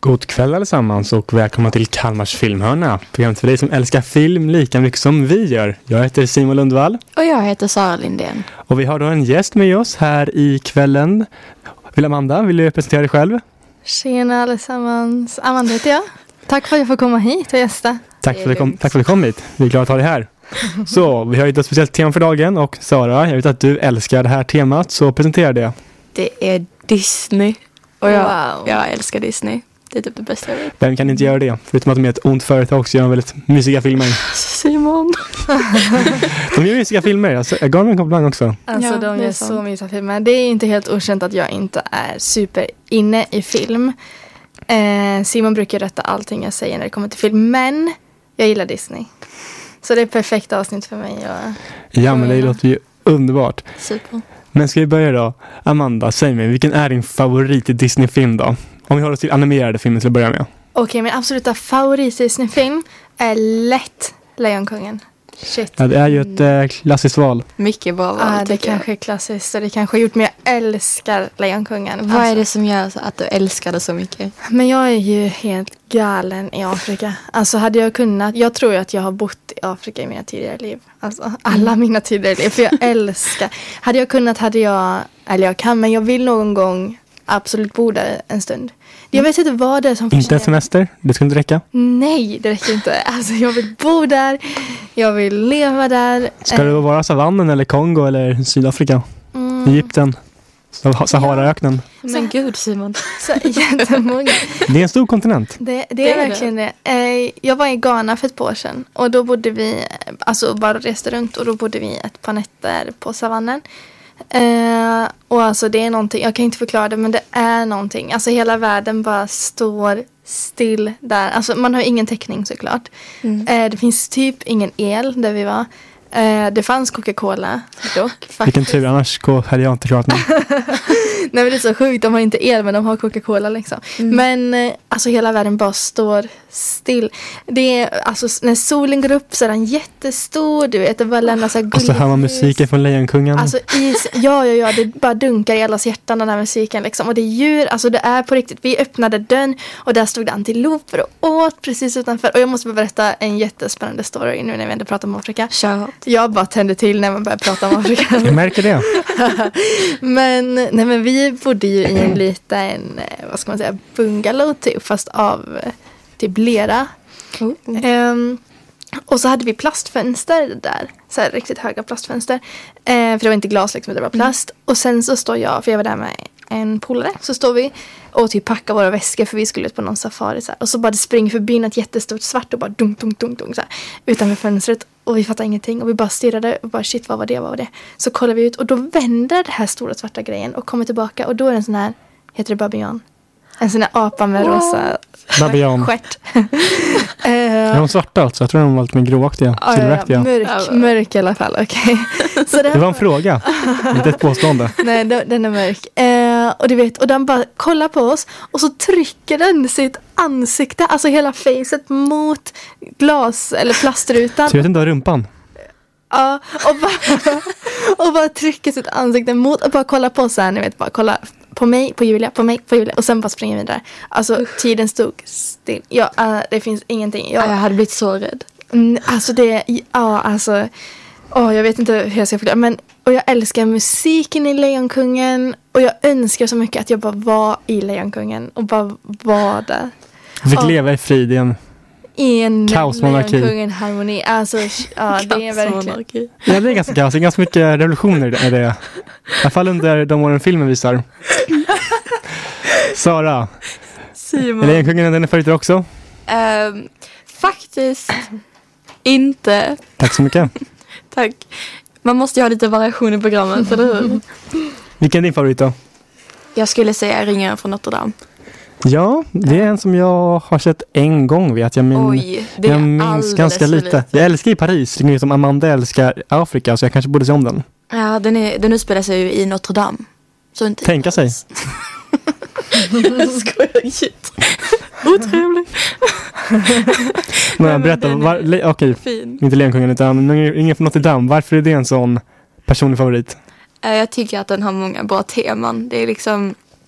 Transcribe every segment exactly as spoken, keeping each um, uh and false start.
God kväll allesammans och välkomna till Kalmars filmhörna. Programmet för dig som älskar film lika mycket som vi gör. Jag heter Simon Lundvall. Och jag heter Sara Lindén. Och vi har då en gäst med oss här i kvällen. Vill Amanda, vill du presentera dig själv? Tjena allesammans. Amanda heter jag. Tack för att jag får komma hit och gästa. Tack för, kom, tack för att du kom hit. Vi är glada att ha dig här. Så, vi har ju ett speciellt tema för dagen och Sara, jag vet att du älskar det här temat, så presentera det. Det är Disney. Och jag, Wow. jag älskar Disney. Det är typ det bästa jag vet. Vem kan inte göra det? Förutom att de är ett ont företag så gör de väldigt mysiga filmer. Simon. De gör mysiga filmer. Alltså, jag gav dem en komplimang också. Alltså Ja, de det är gör sant. så mysiga filmer. Det är inte helt okänt att jag inte är super inne i film. Eh, Simon brukar rätta allting jag säger när det kommer till film. Men jag gillar Disney. Så det är ett perfekt avsnitt för mig. Och... Ja, men det låter ju underbart. Super. Men ska vi börja då? Amanda, säg mig, vilken är din favorit Disney-film då? Om vi håller oss till animerade filmer till att börja med. Okej, min absoluta favorit Disney-film är lätt Lejonkungen. Shit. Ja, det är ju ett eh, klassiskt val. Mycket bra val, Ah, det tycker jag. kanske är klassiskt och det kanske har gjort mig. Jag älskar Lejonkungen. Vad är Alltså, det som gör så att du älskar det så mycket? Men jag är ju helt galen i Afrika. Alltså hade jag kunnat, jag tror ju att jag har bott i Afrika i mina tidigare liv. Alltså alla mina tidigare liv. För jag älskar. Hade jag kunnat hade jag, eller jag kan, men jag vill någon gång absolut bo där en stund. Jag vet inte vad det är som Inte en fascinerar mig. semester? Det skulle inte räcka. Nej, det räcker inte. Alltså jag vill bo där. Jag vill leva där. Ska det vara savannen eller Kongo eller Sydafrika? Mm. Egypten? Sah- Saharaöknen? Men gud, Simon. Så jättemånga. Det är en stor kontinent. Det, det, Det är är verkligen det. Eh, jag var i Ghana för ett par år sedan. Och då bodde vi, alltså bara reste runt. Och då bodde vi ett par nätter på savannen. Eh, och alltså det är någonting, jag kan inte förklara det, men det är någonting. Alltså hela världen bara står still där. Alltså man har ingen täckning såklart. Mm. Eh, det finns typ ingen el där vi var. Eh, det fanns Coca-Cola dock. Vilken Faktiskt. tur, annars ko- hade jag inte klarat mig. Nej, men det är så sjukt, de har inte el men de har Coca-Cola liksom. Mm. Men eh, alltså hela världen bara står still. Det är, alltså s- när solen går upp så är den jättestor, du vet, det bara lämnar så här Och så hör man musiken från Lejonkungen. Alltså is, ja, ja, ja, det bara dunkar i allas hjärtan den här musiken liksom. Och det är djur, alltså det är på riktigt. Vi öppnade dörren och där stod det antiloper och åt precis utanför. Och jag måste bara berätta en jättespännande story nu när vi ändå pratar om Afrika. Kör hårt. Jag bara tände till när man börjar prata om Afrika. Jag märker det. men, nej, men vi bodde ju i en liten, eh, vad ska man säga, bungalow typ, fast av eh, typ lera. Oh. Ehm, och så hade vi plastfönster där. Så här riktigt höga plastfönster. Ehm, för det var inte glas liksom, det var plast. Och sen så står jag, för jag var där med en polare. Så står vi och typ packar våra väskor för vi skulle ut på någon safari. Så här. Och så bara det springer förbi något jättestort svart och bara dunk, dunk, dunk, dunk så här, utanför fönstret. Och vi fattade ingenting. Och vi bara stirrade och bara shit, vad var det, vad var det? Så kollar vi ut och då vänder det här stora svarta grejen och kommer tillbaka. Och då är det en sån här, heter det babian? En sån här apa med rosa Babian. stjärt. Är de svarta alltså? Jag tror de var lite mer gråaktiga. Ja, ja, Silveraktiga. mörk, mörk i alla fall, okej. Så den, Det var en fråga. Inte ett påstående. nej, den den är mörk. Eh, och du vet, och den bara kollar på oss och så trycker den sitt ansikte, alltså hela facet mot glas eller plastrutan. Så jag vet inte vad rumpan. Ja, och bara, och bara trycker sitt ansikte mot och bara kollar på oss här, ni vet, bara kolla på mig, på Julia, på mig, på Julia och sen bara springer vi vidare. Alltså tiden stod still. Ja, uh, det finns ingenting. Ja, Jag, jag hade blivit så rädd. Mm, alltså det, ja alltså, åh, jag vet inte hur jag ska förklara, men och jag älskar musiken i Lejonkungen och jag önskar så mycket att jag bara var i Lejonkungen och bara var där. Jag fick Ja. leva i frid i en... I en Kaosmonarki. Lejonkungen-harmoni. Alltså, ja, det är verkligen. Kaosmonarki. Ja, det är ganska kaos. Det är ganska mycket revolutioner i det. I alla fall under de åren filmen visar. Sara, Simon. är Lejonkungen den är favorit också? Ehm, faktiskt inte. Tack så mycket. Tack. Man måste ju ha lite variation i programmet, eller hur? Vilken är din favorit då? Jag skulle säga Ringaren från Notre Dame. Ja, det är en som jag har sett en gång, vet jag. Min, Oj, det är jag minns alldeles ganska för lite. lite. Jag älskar i Paris, det är som Amanda älskar Afrika, så jag kanske borde se om den. Ja, den, är, den utspelar sig ju i Notre Dame. Så inte Tänka sig. Jag skojar inte. Otrevligt. Men berätta, var, le, okej, Fin. inte Lejonkungen utan ingen från Notre Dame. Varför är det en sån personlig favorit? Eh, Jag tycker att den har många bra teman. Det är liksom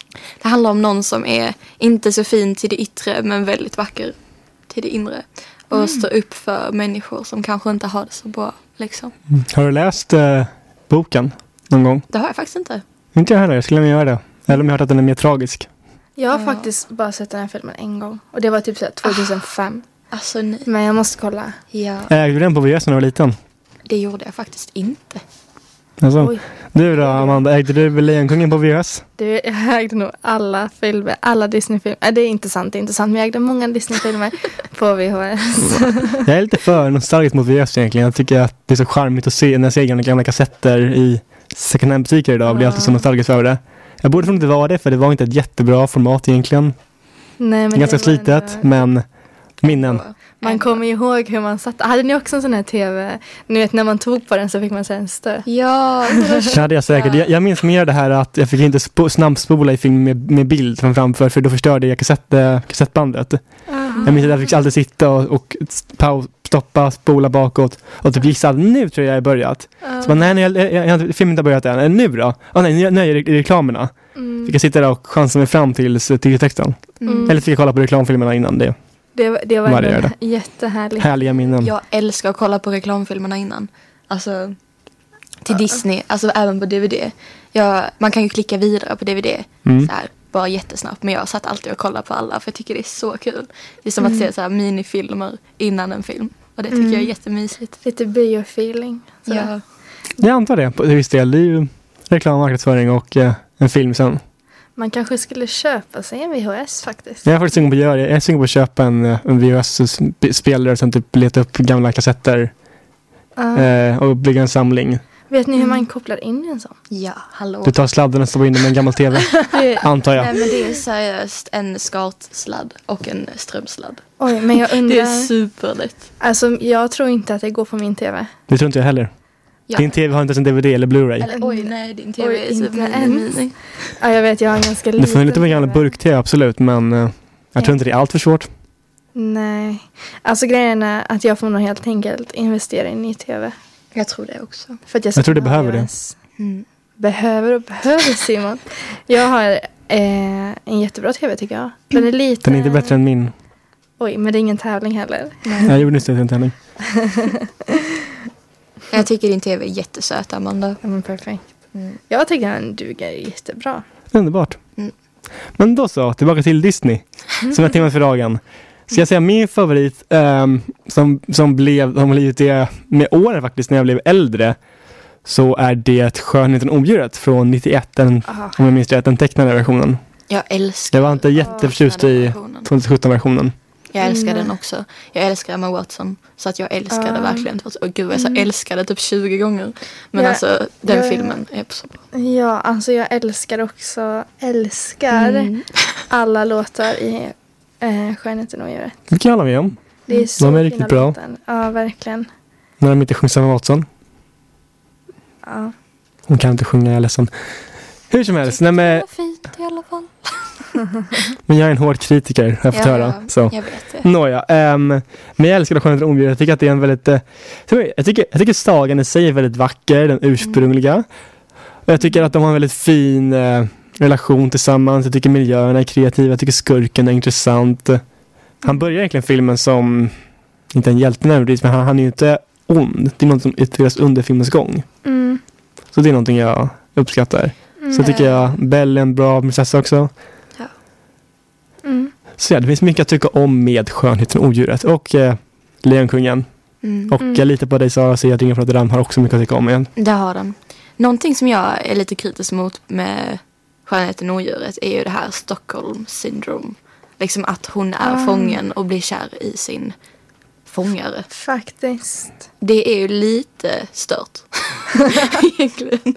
Det handlar om någon som är inte så fin till det yttre men väldigt vacker till det inre. Och Mm. står upp för människor som kanske inte har det så bra. Liksom. Mm. Har du läst eh, boken någon gång? Det har jag faktiskt inte. Inte jag heller, jag skulle vilja göra det. Eller om jag har hört att den är mer tragisk. Jag har Ja. faktiskt bara sett den här filmen en gång. Och det var typ så här tjugohundrafem. Alltså nej. Men jag måste kolla. Ja, Ägde du den på V H S när du var liten? det gjorde jag faktiskt inte. Alltså, Oj. du då Amanda, ägde du Lejonkungen på V H S? Du, jag ägde nog alla filmer, alla Disney-filmer. Äh, det är inte sant, det är inte sant. Men jag ägde många Disney-filmer på V H S. Jag är lite för nostalgisk mot V H S egentligen. Jag tycker att det är så charmigt att se när jag ser gamla, gamla kassetter i second hand-butiker idag. Jag blir alltid så nostalgisk över det. Jag borde nog inte vara det, för det var inte ett jättebra format egentligen. Nej, men Ganska det var slitet, ändå- men minnen. Man kommer ju ihåg hur man satt. Hade ni också en sån här tv? Ni vet, när man tog på den så fick man så här en stö. Ja, Det hade jag säkert. Jag, jag minns mer det här att jag fick inte sp- snabbspola i film med, med bild från framför, för då förstörde jag kassett, äh, kassettbandet. Jag minns att jag fick alltid sitta och, och paus, stoppa, spola bakåt och typ gissa att nu tror jag jag är börjat. Så bara, nej, nej jag, jag, jag, filmen inte har börjat än. Nu då? Oh, nej, nu, nu är jag i reklamerna. Mm. Fick jag sitta där och chansa mig fram till, till texten. Mm. Eller fick jag kolla på reklamfilmerna innan det. Det, var- det var Varje ändå det. jättehärligt. Härliga minnen. Jag älskar att kolla på reklamfilmerna innan. Alltså till Disney, alltså även på D V D. Jag, man kan ju klicka vidare på D V D Mm. så här, bara jättesnabbt. Men jag satt alltid och kollade på alla för jag tycker det är så kul. Det är som att se så här minifilmer innan en film. Och det tycker Mm. jag är jättemysigt. Lite biofeeling. Så. Ja. Jag antar det. På viss del. Det är ju reklam, marknadsföring och eh, en film sen. Man kanske skulle köpa sig en V H S faktiskt. Jag är faktiskt sugen på att göra det. Jag är sugen på att köpa en, eh, en V H S-spelare och sen typ leta upp gamla kassetter Ja. eh, och bygga en samling. Vet ni hur Mm. man kopplar in en sån? Ja, hallå. Du tar sladden och stoppar in den med en gammal tv. Det, Antar jag. Nej men det är seriöst en skartsladd och en strömsladd. oj, men jag Det är undrar. superlätt. Alltså, jag tror inte att det går på min tv. Det tror inte jag heller. Ja. Din tv har inte ens en D V D eller Blu-ray. Eller oj nej, din tv Oj, är inte super ens. mini. Ja, jag vet, jag har en ganska Det liten får lite med gamla T V. burk-tv, absolut. Men eh, jag tror inte det är allt för svårt. Nej. Alltså grejen är att jag får nog helt enkelt investera i en ny tv. Jag tror det också. För att jag, Jag tror du ska ha behöver det. iOS. Mm. Behöver och behöver, Simon. Jag har eh, en jättebra tv tycker jag. Den är lite... Den är inte bättre än min. Oj, men det är ingen tävling heller. Jag gjorde nyss en tävling. Jag tycker din tv är jättesöt, Amanda. Ja, men perfekt. Mm. Jag tycker den duger jättebra. Underbart. Mm. Men då så, tillbaka till Disney. Som är temat för dagen. Ska jag säga min favorit ehm, som, som blev, som blivit det med åren faktiskt när jag blev äldre, så är det Skönheten och odjuret från nittioett, den, Aha. om jag minns rätt, den tecknade versionen. Jag älskar Jag var inte jätteförtjust i versionen. tjugohundrasjutton-versionen. Jag älskar Mm. den också. Jag älskar Emma Watson. Så att jag älskar det Ja. verkligen. Och gud, jag så Mm. älskar det typ tjugo gånger. Men Ja, alltså, den ja, ja. filmen är så bra. Ja, alltså jag älskar också, älskar Mm. alla låtar i eh, Skönheten och odjuret. Det kan jag hålla med om. Det är så De är fina riktigt bra. låtar. Ja, verkligen. När de inte sjunger Emma Watson. Ja. Hon kan inte sjunga, jag är ledsen. Hur som helst, nej, men, Det var fint i alla fall. men jag är en hård kritiker, har jag fått höra. Så. Jag vet det. Nåja, um, men jag älskar Skönheten och odjuret. Jag tycker att det är en väldigt... Uh, jag, tycker, jag tycker sagan i sig är väldigt vacker, den ursprungliga. Och jag tycker att de har en väldigt fin uh, relation tillsammans. Jag tycker miljöerna är kreativa, jag tycker skurken är intressant. Han börjar egentligen filmen som, inte en hjälte nödvändigtvis, men han, han är ju inte ond. Det är något som utvecklas under filmens gång. Mm. Så det är någonting jag uppskattar. Mm. Så tycker jag Belle är en bra prinsessa också. Mm. Så ja, det finns mycket att tycka om med Skönheten och odjuret. Och eh, Lejonkungen. Mm. Och Mm. jag litar på dig, Sara, så jag ringer från Rotterdam har också mycket att tycka om igen. Det har den. Någonting som jag är lite kritisk mot med Skönheten och odjuret är ju det här Stockholm syndrom. Liksom att hon är Ah. fången och blir kär i sin fångare. Faktiskt. Det är ju lite stört. Egentligen.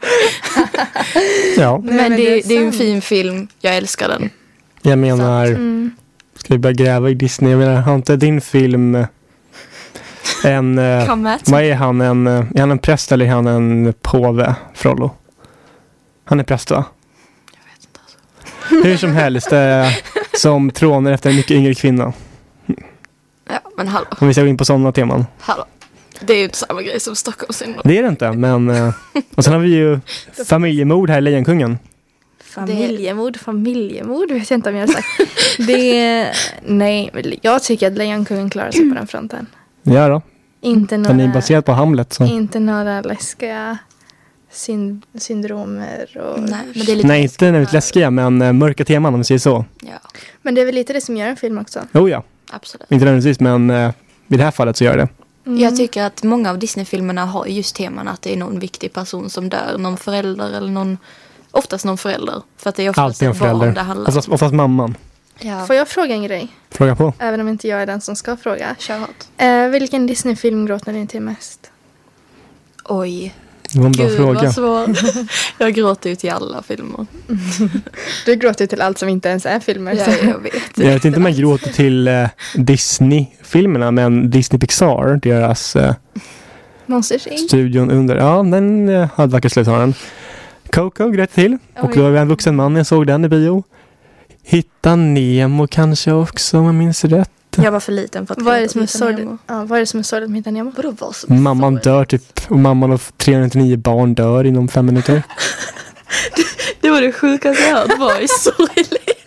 Ja, Nej, Men, men det, det är det är ju en sant. fin film. Jag älskar den. jag menar, Mm. ska vi börja gräva i Disney? Jag menar, har inte din film eh, en... Eh, Come at vad är han? En, eh, är han en präst eller är han en påve, Frollo? Han är präst, va? Jag vet inte alltså. Hur som helst, eh, som trånar efter en mycket yngre kvinna. Ja, men hallå. Om vi ska gå in på sådana teman. hallå. Det är ju inte samma grej som Stockholm syndrom. Det är det inte, men... Eh, och sen har vi ju familjemord här i Lejonkungen. Familjemord, familjemord vet jag inte om jag har sagt. Det, nej, jag tycker att Lejonkungen klarar sig på den fronten. Ja då. Inte Den är några, baserad på Hamlet. Så. inte några läskiga syn, syndromer. Och, Nej, men det är lite Nej, inte nödvändigt läskiga, men uh, mörka teman om vi säger så. Ja, men det är väl lite det som gör en film också. Jo ja, absolut. inte nödvändigtvis, men uh, i det här fallet så gör det. Mm. Jag tycker att många av Disney-filmerna har just teman att det är någon viktig person som dör. Någon förälder eller någon, oftast någon förälder. För att det är oftast Alltid en ett barn förälder. det handlar om. Oftast, oftast mamman. Ja. Får jag fråga en grej? Fråga på. Även om inte jag är den som ska fråga. Kör hårt. Eh, vilken Disney-film gråter ni till mest? Oj. Det var en bra Gud fråga. vad svår. Jag gråter ju till alla filmer. Du gråter till allt som inte ens är filmer. Ja, så. jag vet. Jag vet inte om jag gråter till uh, Disney-filmerna, men Disney Pixar, deras uh, Monsters Inc. studion under. Ja, den uh, hade vackert slut har den. Coco grät till. Och Oj. då var jag en vuxen man, jag såg den i bio. Hitta Nemo kanske också, om jag minns rätt. Jag var för liten för att Vad är det gråta som är Hitta sorgligt? Nemo. Ja, vad är det som är sorgligt med Hitta Nemo? Vadå vad som är Mamman sorgligt? dör typ, och mamman och trehundranittionio barn dör inom fem minuter. Det var det sjukaste jag hört. Vad är sorgligt?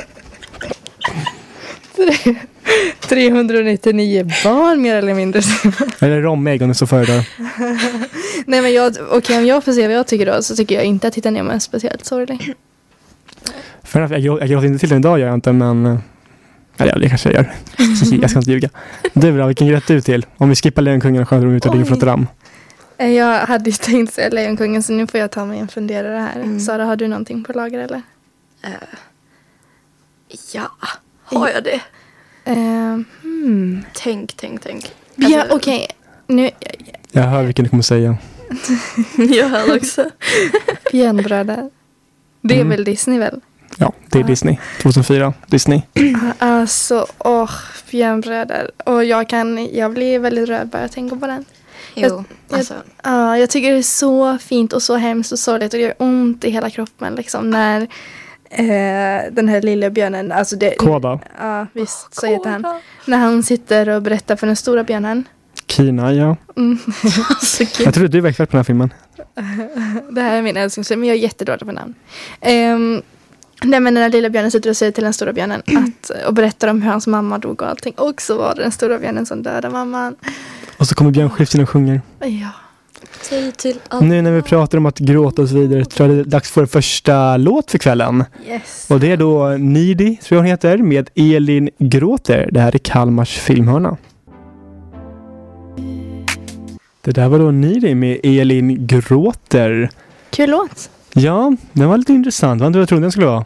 trehundranittionio barn mer eller mindre. Eller romägg om det så föredrar. Nej men jag, okej om jag får se vad jag tycker då så tycker jag inte att Hitta Nemo är speciellt sorglig. För jag, jag, jag gråter inte till den idag, gör jag inte, men... eh, Eller det kanske jag gör. Jag ska inte ljuga. Du då, vilken grät du till? Om vi skippar Lejonkungen och Skönheten och Odjuret och Ringen från Notre Dame. Eh, Jag hade ju tänkt säga Lejonkungen så nu får jag ta mig en funderare här. Mm. Sara, har du någonting på lager eller? Uh, ja, har jag det? Uh, hmm. Tänk, tänk, tänk. Ja, Alltså, okej. Nu, Jag hör vilken du kommer säga. Jag hör också. Björnbröder. Det är Mm. väl Disney väl? Ja, det är Ah. Disney. tjugohundrafyra, Disney. Alltså, åh, Björnbröder. Och jag kan, jag blir väldigt rörd bara jag tänker på den. Jo, alltså. Ja, jag tycker det är så fint och så hemskt och sorgligt och det gör ont i hela kroppen liksom när eh, den här lilla björnen, alltså det, Koda. ja visst så heter han. När han sitter och berättar för den stora björnen. Kina, ja. Mm. Alltså, gud. Jag tror du är expert på den här filmen. Det här är min älsklingsfilm, men jag är jättedålig på namn. Um, nej men den här lilla björnen sitter och säger till den stora björnen att, och berättar om hur hans mamma dog och allting. Och så var det den stora björnen som dödade mamman. Och så kommer Björn Skifs in och sjunger. Ja. Säg till alla. Nu när vi pratar om att gråta och så vidare tror jag det är dags för första låt för kvällen. Yes. Och det är då Needy, tror jag hon heter, med Elin Gråter. Det här är Kalmars filmhörna. Det där var då Needy med Elin Gråter. Kul låt. Ja, den var lite intressant. Vad jag trodde den skulle vara.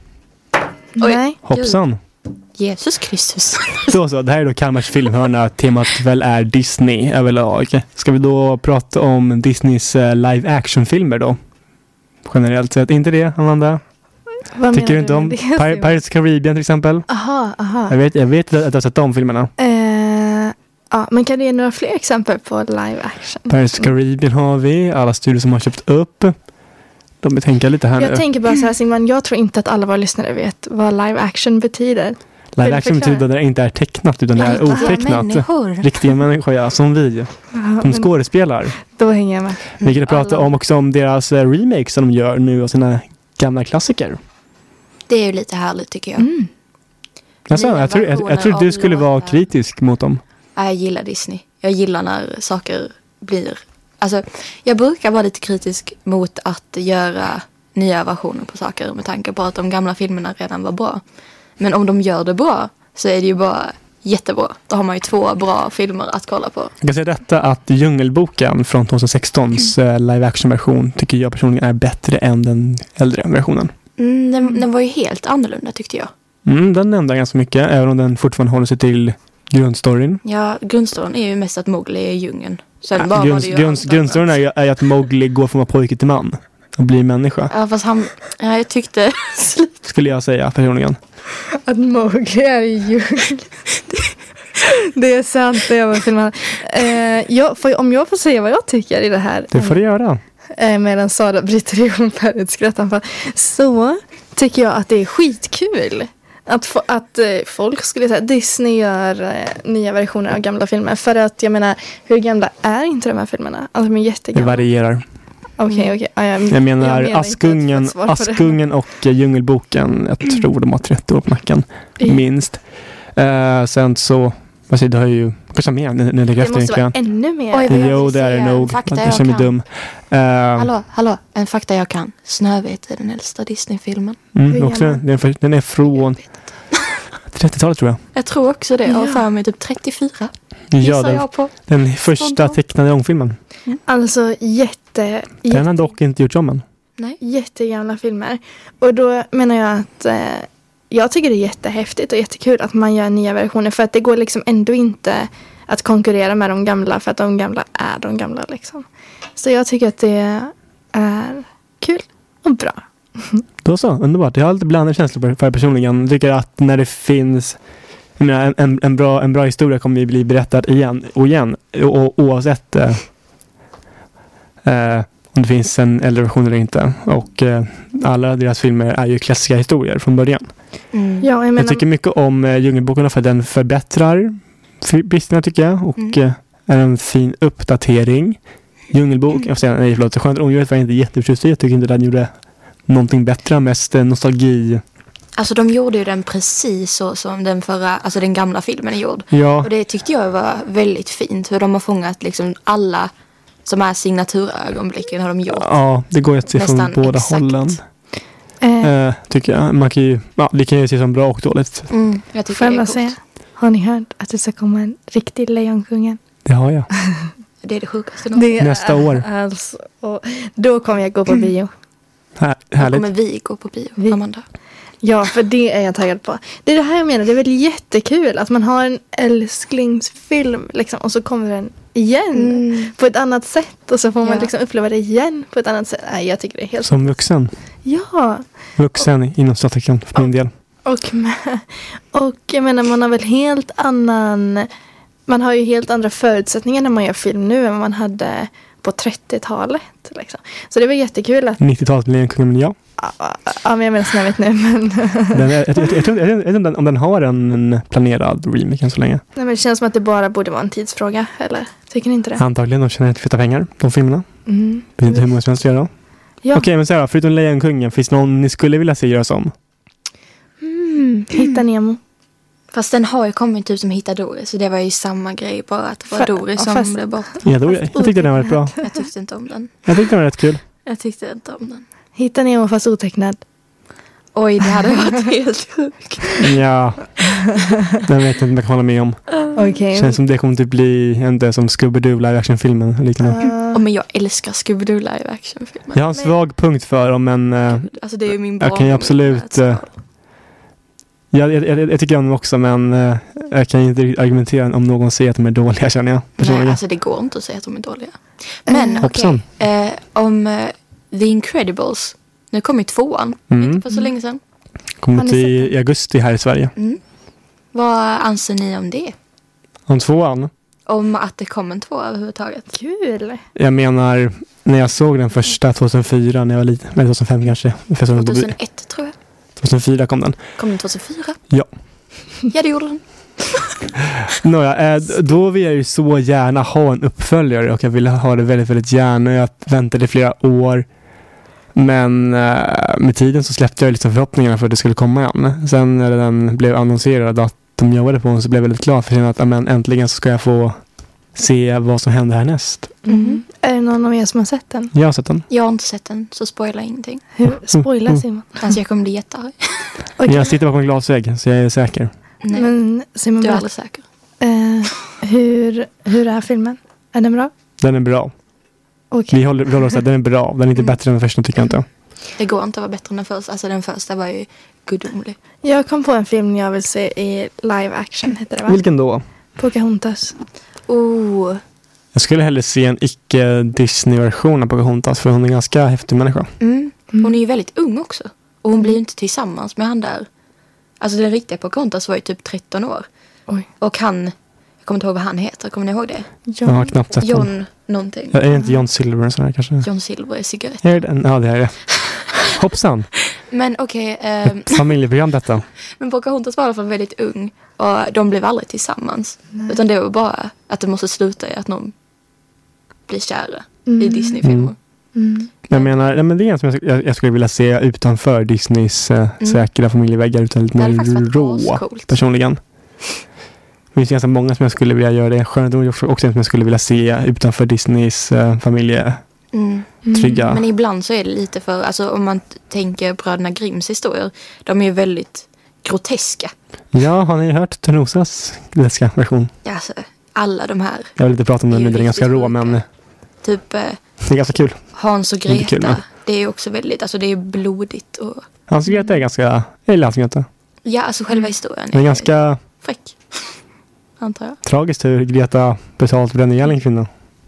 Nej. Hoppsan. Jesus Kristus. Då så, det här är då Kalmars filmhörna. Temat väl är Disney överlag. Ska vi då prata om Disneys uh, live action-filmer då? Generellt sett. Inte det, Amanda? Vad Tycker du menar inte om med Pir- det? Pirates of the Caribbean till exempel? Aha, aha. Jag vet, jag vet att du har sett de filmerna. Eh, ja, men kan du ge några fler exempel på live action? Pirates of the Caribbean har vi. Alla studier som har köpt upp. De betänker lite här Jag nu. tänker bara så här, Simon, jag tror inte att alla våra lyssnare vet vad live action betyder. Live du action förklara? betyder att det inte är tecknat utan det är Riktiga otecknat. människor. Riktiga människor, ja. Som vi. Ja, Som men skådespelar. då hänger jag med. Vi kan prata Alla. om också om deras eh, remakes som de gör nu av sina gamla klassiker. Det är ju lite härligt tycker jag. Mm. Alltså, Nya jag tror jag, jag versioner tror du av skulle vara låtar. kritisk mot dem. Ja, jag gillar Disney. Jag gillar när saker blir... Alltså, jag brukar vara lite kritisk mot att göra nya versioner på saker med tanke på att de gamla filmerna redan var bra. Men om de gör det bra så är det ju bara jättebra. Då har man ju två bra filmer att kolla på. Jag kan säga detta att Djungelboken från tjugohundrasextons eh, live action-version tycker jag personligen är bättre än den äldre versionen. Mm, den, den var ju helt annorlunda tyckte jag. Mm, den ändrar ganska mycket, även om den fortfarande håller sig till grundstoryn. Ja, grundstoryn är ju mest att Mowgli är i djungeln. Sen Ja, bara var grund, det ju grund, allt grundstoryn är, annat. ju- är att Mowgli går från att vara pojke till man och blir människa, Ja, fast han... Ja, jag tyckte... skulle jag säga personligen. Att Mowgli är i djungeln. Det är sant, det jag var filmad. Eh, jag, får, om jag får säga vad jag tycker i det här. Det får du göra. Eh, medan Sara bryter ihop här ett skrattanfall. Så tycker jag att det är skitkul. Att, få, att eh, folk skulle säga Disney gör eh, nya versioner av gamla filmer. För att jag menar, hur gamla är inte de här filmerna? Alltså de är Det jättegamla. varierar. Okej, Mm. okej. Ja, jag, Jag menar inte att få Askungen, ett svar på det. Askungen och eh, Djungelboken. Jag tror de har trettio år på nacken. Ja. Minst. Eh, sen så, vad säger du, har ju kanske mer när när det Det efter måste vara egentligen. ännu mer. Oj, vad jag Jo, vill det är det säga. nog. Fakta Jag jag känner mig kan. dum. Eh, Hallå, hallå, en fakta jag kan. Snövit är den äldsta Disney-filmen. mm, Hur också, gammal? den, är för- den är från trettiotalet tror jag. Jag tror också det. Och Ja. för mig typ trettiofyra. Ja, Gissar den, jag på. den första Spontant. tecknade långfilmen. Alltså jätte, Den har jätte, dock inte gjorts om än. Nej. jättegamla filmer. Och då menar jag att eh, jag tycker det är jättehäftigt och jättekul att man gör nya versioner. För att det går liksom ändå inte att konkurrera med de gamla. För att de gamla är de gamla liksom. Så jag tycker att det är kul och bra. Då så, underbart. Jag har lite blandade känslor för personligen. Jag tycker att när det finns, jag menar, en, en, en, bra, en bra historia kommer ju bli berättad igen och igen. Och, och, oavsett eh, eh, om det finns en äldre version eller inte. Och eh, alla deras filmer är ju klassiska historier från början. Mm. Ja, jag menar, Jag tycker mycket om eh, Djungelboken för att den förbättrar f- bristerna tycker jag. Och Mm. eh, är en fin uppdatering. Djungelbok, jag får säga, nej förlåt, Skönt omdjuret var jag inte jätteförtjust i. Jag tycker inte den gjorde någonting bättre, mest eh, nostalgi. Alltså de gjorde ju den precis så som den förra, alltså den gamla filmen är gjord. Ja, Och det tyckte jag var väldigt fint. Hur de har fångat liksom alla som är signaturögonblicken har de gjort. ja, det går ju att se från Nästan båda exakt. hållen. eh, Eh, tycker jag. Man kan ju, ja, det kan ju se som bra och dåligt. Mm, jag tycker får jag det är bara coolt. säga, har ni hört att det ska komma en riktig Lejonkungen? Det har jag. Det är det sjukaste någonsin. Det Nästa är år. Alltså, och då kommer jag gå på bio. Här, Då härligt. kommer vi gå på bio, Vi. Amanda. Ja, för det är jag taggad på. Det är det här jag menar, det är väl jättekul att man har en älsklingsfilm liksom, och så kommer den igen Mm. på ett annat sätt och så får man Ja. liksom uppleva det igen på ett annat sätt. Nej, jag tycker det är helt... Som vuxen. Ja, Vuxen inom statistiken för min del. och, med, och jag menar man har väl helt annan... Man har ju helt andra förutsättningar när man gör film nu än vad man hade på trettiotalet. Liksom. Så det var jättekul att... nittiotalet med Lejonkungen, ja. Ja, men jag menar Snövit nu, men... Den, jag, jag, jag, jag, tror- jag, jag vet inte om den, om den har en, en planerad remake än så länge. Nej, men det känns som att det bara borde vara en tidsfråga, eller? Tycker ni inte det? Antagligen, de tjänar inte feta pengar, de filmerna. Mm. Vet inte hur många som helst gör då. Ja. Okej, men så här, förutom Lejonkungen, finns det någon ni skulle vilja se göras om? Mm. Hitta Nemo. Fast den har ju kommit typ som Hitta Doris. Så det var ju samma grej, bara att det var Fa- Doris ja, som fast- blev bort. Ja, då, jag, jag tyckte den var rätt bra. Jag tyckte inte om den. Jag tyckte den var rätt kul. Jag tyckte inte om den. Hitta Nemo fast otecknad. Oj, det hade varit helt sjukt. Ja, den vet jag inte om jag kan hålla med om. Okej. Känns som det kommer typ bli inte som Scooby-Doo live action-filmen och liknande. Uh, Oh, men jag älskar Scooby-Doo live action-filmer. Jag har en svag punkt för dem, men eh, Alltså det är ju min Jag kan ju absolut, eh, jag, jag, jag, jag tycker om dem också, men eh, jag kan ju inte argumentera om någon säger att de är dåliga, känner jag Nej, personligen. alltså det går inte att säga att de är dåliga. Men okej, Hoppsan. eh, om eh, The Incredibles. Nu kom ju tvåan, Mm. inte för så länge sedan. Har Kommer ni till sett den? i augusti här i Sverige. Mm. Vad anser ni om det? Om tvåan. Om att det kom en tvåa överhuvudtaget? Kul. Jag menar, när jag såg den första tjugohundrafyra, när jag var liten, eller tjugohundrafem kanske. För jag såg den på bio. tjugohundraett tror jag. tjugohundrafyra kom den. Kom den tjugohundrafyra? Ja. Ja, det gjorde den. Nåja, eh, då vill jag ju så gärna ha en uppföljare och jag ville ha det väldigt, väldigt gärna. Jag väntade i flera år. Men eh, med tiden så släppte jag liksom förhoppningarna för att det skulle komma igen. Sen när den blev annonserad att de jobbade på den så blev jag väldigt glad för att amen, äntligen så ska jag få se vad som händer härnäst. Mm. Är det någon av er som har sett den? Jag har sett den. Jag har inte sett den, så spoila ingenting. Hur? Spoila Simon. Alltså jag kommer bli jättearg. Okej. Jag sitter bakom en glasvägg så jag är säker. Nej, Men Simon, du är berätta, aldrig säker. eh, hur, hur är filmen? Är den bra? Den är bra. Okej. Vi håller, vi håller oss att den är bra. Den är inte Mm. bättre än den första tycker jag inte. Det går inte att vara bättre än den första. Alltså den första var ju gudomlig. Jag kom på en film jag vill se i live action, heter det va? Vilken då? Pocahontas. Oh, Jag skulle hellre se en icke-Disney-version av Pocahontas för hon är en ganska häftig människa. mm. Mm. Hon är ju väldigt ung också. Och hon blir ju inte tillsammans med han där. Alltså den riktiga Pocahontas var ju typ tretton år. Oj. Och han, jag kommer inte ihåg vad han heter. Kommer ni ihåg det? Jag har knappt sett den. John någonting. Ja, är det inte John Silver och sådär kanske? John Silver är cigarett. Är det den? Ja, det är det. Hoppsan. Men okej, ehm, Familjeprogram detta. men Pocahontas var i alla fall väldigt ung. Och de blev aldrig tillsammans. Utan det var bara att det måste sluta i att någon blir kära i Mm. Disney-filmer. Mm. Mm. Jag menar, nej, men det är en som jag, jag, jag skulle vilja se utanför Disneys eh, Mm. säkra familjeväggar, utan lite Det hade mer faktiskt varit rå ascoolt. personligen. Det finns ganska många som jag skulle vilja göra det. Skönt är också, också en som jag skulle vilja se utanför Disneys eh, familje Mm. trygga. Men ibland så är det lite för, alltså om man t- tänker Bröderna Grimms historier, de är ju väldigt groteska. Ja, har ni hört Törnosas grekiska version? Alltså, alla de här, Jag vill inte prata om Det är den ju nu, den är ganska riktigt rå, sjuka. men typ eh, det är ganska kul. Hans och Det är Greta. kul, ja. Det är ju också väldigt, alltså det är blodigt och, Hans och Greta är ganska, jag gillar Hans och Greta. ja alltså själva historien Det är ganska fräck. Antar jag. tragiskt hur Greta betalt bränner ihjäl en kvinna.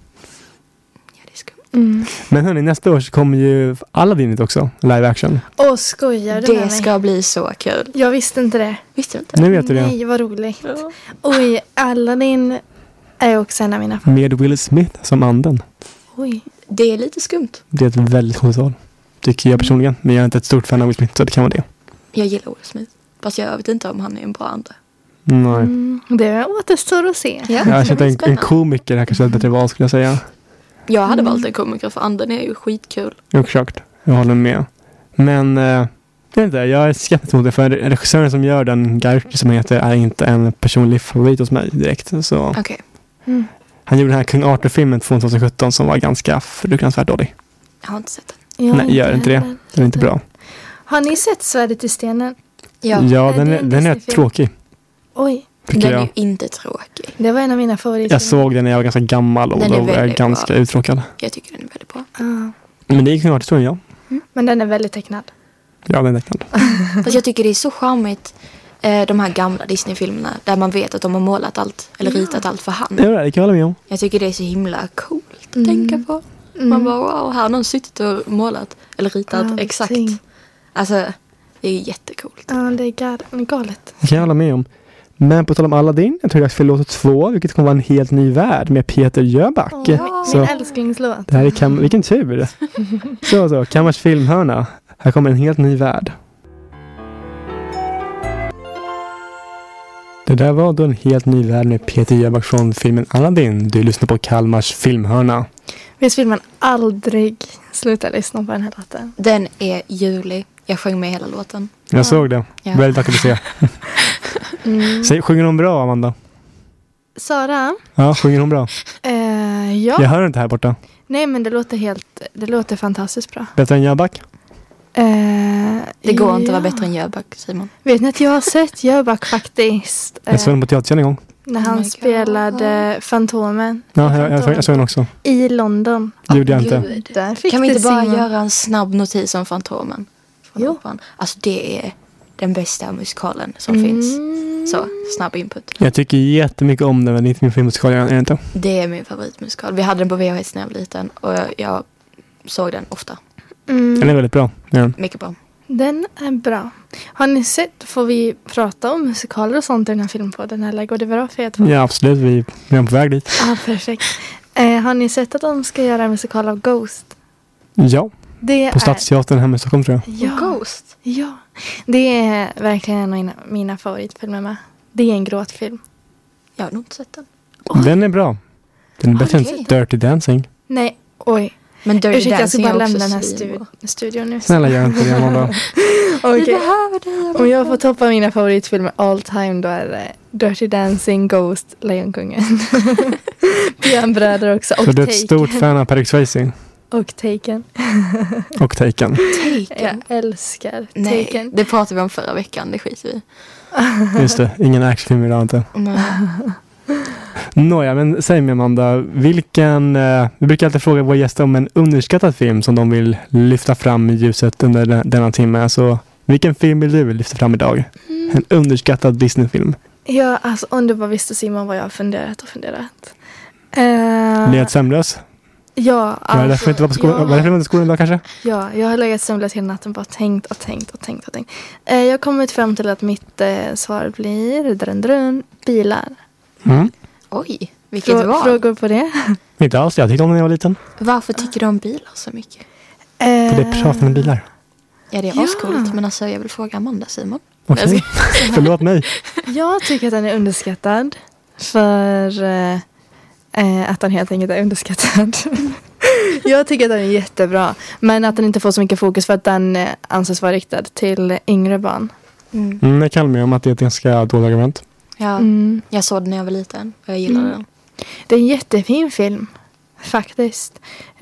Ja, det är skumt. Mm. Men hörni, nästa år så kommer ju Aladdin ut också, live action. Åh, skojar du med Det mig? ska bli så kul. Jag visste inte det. Visste du inte? Nu vet du det. Nej, vad roligt. Ja. Oj, Aladdin är också en av mina favoriter. Med Will Smith som anden. Oj. Det är lite skumt. Det är ett väldigt konstigt val, tycker jag personligen. Men jag är inte ett stort fan av Will Smith, så det kan vara det. Jag gillar Will Smith. Fast jag vet inte om han är en bra ande. Nej. Mm, det återstår att se. Ja, Jag det känner blir en, en spännande. komiker här kanske är ett bättre val, skulle jag säga. Jag hade Mm. valt en komiker för anden är ju skitkul. Exakt, jag håller med. Men eh, jag vet inte, jag är skeptisk mot det, för regissören som gör den, Garfield som heter, är inte en personlig favorit hos mig direkt. Så Okej. Mm. han gjorde den här Kung Arthur-filmen från tjugohundrasjutton som var ganska fruktansvärt dålig. Jag har inte sett den. Jag Nej, gör inte det. heller. Den är inte bra. Har ni sett Svärdet i stenen? Ja, Ja, är den det är, en den är Disney-film? tråkig, Oj, tycker den är jag. ju inte tråkig. det var en av mina favoriter. Jag såg den när jag var ganska gammal och Den är då var jag väldigt ganska bra. uttråkad. Jag tycker den är väldigt bra. Ah. Men det är Kung Arthur-historien, ja. Men den är väldigt tecknad. Ja, den är tecknad. Fast jag tycker det är så charmigt, eh, de här gamla Disney-filmerna där man vet att de har målat allt eller Ja. ritat allt för hand. Det är det, det kan jag hålla med om. Jag tycker det är så himla coolt att Mm. tänka på. Mm. Man bara wow, här har någon suttit och målat eller ritat Allting. exakt. Alltså, det är jättecoolt. Ja, det är gal- galet. Det kan jag hålla med om. Men på tal om Aladdin, jag tror det är dags för låt två, vilket kommer vara en helt ny värld med Peter Jöback. Åh, Så min älsklingslåt. det här är kam- vilken tur. Så, så, Kammars filmhörna. Här kommer en helt ny värld. Det där var då en helt ny värld med Peter Jöback från filmen Aladdin. Du lyssnar på Kalmars filmhörna. Visst vill man aldrig sluta lyssna på den här låten? Den är ljuvlig. Jag sjöng med hela låten. Jag Ja. såg det. Ja. Väldigt vackert att se. Mm. Säg, sjunger hon bra, Amanda? Sara? Ja, sjunger hon bra? Eh, ja. Jag hör inte här borta. Nej, men det låter helt, det låter fantastiskt bra. Bättre än Jöback? Eh, Det går inte ja. att vara bättre än Jöback, Simon. Vet ni att jag har sett Jöback faktiskt? Jag såg Eh, den på teatern en gång. när Oh han my God. spelade Fantomen Ja, jag, jag, såg- jag såg den också. i London. Det gjorde jag inte. Gud. Där fick Kan vi det inte bara Simon. göra en snabb notis om Fantomen? Från Jo. operan? Alltså det är den bästa musikalen som Mm. finns. Så, snabb input. Jag tycker jättemycket om den, men det är inte min filmmusikal, är det inte? Det är min favoritmusikal. Vi hade den på V H S när jag var liten och jag, jag såg den ofta. Mm. Den är väldigt bra. Ja. Mycket bra. Den är bra. Har ni sett, får vi prata om musikaler och sånt i den här filmpodden eller går det bra för er två? Ja, absolut. Vi är redan på väg dit. Ja, perfekt. Eh, har ni sett att de ska göra en musikal av Ghost? Ja, Det på är... Stadsteatern hemma i Stockholm, tror jag. Ja, Ghost. ja. Det är verkligen en av mina, mina favoritfilmer med. Det är en gråtfilm. Jag har nog inte sett den. Oj. Den är bra. Den är bättre Okej. än Dirty Dancing. Nej, oj. Men Dirty Ursäkta, jag ska Dancing bara är också lämna den här svinbra. stu- studion nu. Snälla, gör inte det, Amanda. Okej. Vi behöver dig. Om jag får toppa mina favoritfilmer all time då är det Dirty Dancing, Ghost, Lejonkungen. Björnbröder också. Och Så du är ett stort Taken. fan av Patrick Swayze. Och Taken. Och Taken. Taken. Jag älskar Nej, Taken. det pratade vi om förra veckan. Det skiter vi i. Just det, ingen actionfilm idag inte. Men, Nåja, men säg mig, Amanda, vilken... Eh, vi brukar alltid fråga våra gäster om en underskattad film som de vill lyfta fram i ljuset under den, denna timme. Så vilken film vill du lyfta fram idag? En underskattad Disney-film. Ja, alltså om du bara visste Simon vad jag har funderat och funderat. Uh, Legat sömnlös? ja, Var det därför inte var på skolan? ja. Var det därför du var på skolan idag kanske? Ja, jag har legat sömnlös hela natten bara tänkt och tänkt och tänkt och tänkt. Eh, jag har kommit fram till att mitt eh, svar blir drön, drön, bilar. Mm. oj, vilket Frå- val. frågor på det? Inte alls, jag tyckte om den när jag var liten. Varför tycker du om bilar så mycket? Eh, För det är pratande bilar. Ja, det är Ja. ascoolt. Men alltså, jag vill fråga Amanda, Simon. Okej, Jag förlåt mig. Jag tycker att den är underskattad. För eh, eh, att den helt enkelt är underskattad. Jag tycker att den är jättebra. Men att den inte får så mycket fokus för att den eh, anses vara riktad till yngre barn. Mm. Mm, jag kan med om att det är ett ganska dåligt argument. Ja, Mm. jag såg den när jag var liten och jag gillade Mm. den. Det är en jättefin film. Faktiskt.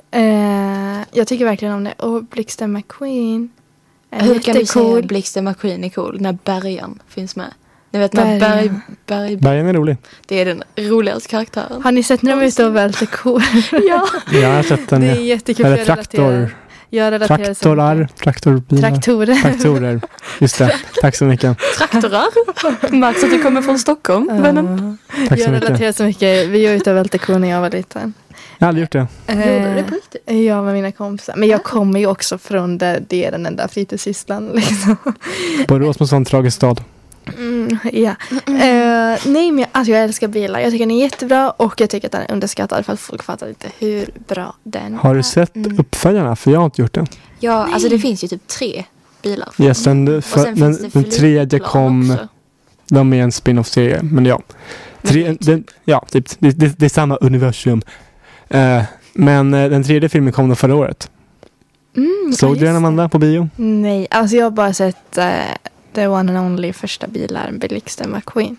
Eh, jag tycker verkligen om det. Och Blixten McQueen. är Hur kan du säga jättecool. Blixten McQueen är cool när bergen finns med? Ni vet när berg, Bergen. berg, Bergen är rolig. det är den roligaste karaktären. Har ni sett när de är ute och välter kor? Ja. Ja, jag har sett den. Det är Ja. jättekul. Eller Jag relaterar- traktor. Jag relaterar så Traktorar. mycket. Traktorbilar. Traktorer. Traktorer. Just det. Tack så mycket. Traktorar. Märks att du kommer från Stockholm, vännen. Ja. Tack så Jag mycket. relaterar så mycket. Vi var ute och välte kor när jag var liten. Jag har aldrig gjort det. Gjorde du det på riktigt? Eh, Ja, med mina kompisar. Men jag kommer ju också från där det är den enda fritidssysslan. Liksom. Borås måste vara en tragisk stad. Mm, ja. Eh, nej, men jag, alltså jag älskar bilar. Jag tycker den är jättebra och jag tycker att den är underskattad för att folk fattar inte hur bra den Har är. du sett Mm. uppföljarna? För jag har inte gjort det. Ja, alltså det finns ju typ tre bilar. Yes, den, Och för, sen den, finns det den tredje flygplan kom, också. de är en spin-off-serie. Men ja. Tre, Men- den, ja, typ, det, det, det är samma universum. Eh, men eh, den tredje filmen kom då förra året. Mm, Såg ja, du den, just Amanda, på bio? det. Nej, alltså jag har bara sett uh, The One and Only första bilar, Blixten McQueen.